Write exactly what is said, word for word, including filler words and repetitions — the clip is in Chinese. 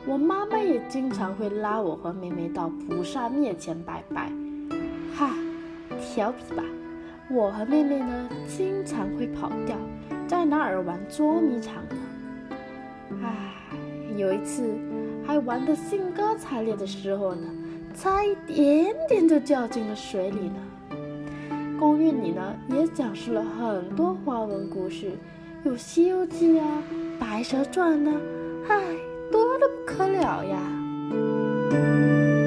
我妈妈也经常会拉我和妹妹到菩萨面前拜拜。哈，调皮吧？我和妹妹呢，经常会跑掉，在那儿玩捉迷藏呢。唉，有一次还玩得兴高采烈的时候呢，差一点点就掉进了水里呢。公园里呢，也讲述了很多华文故事，有《西游记》啊，《白蛇传》呢，唉，多得不可了呀。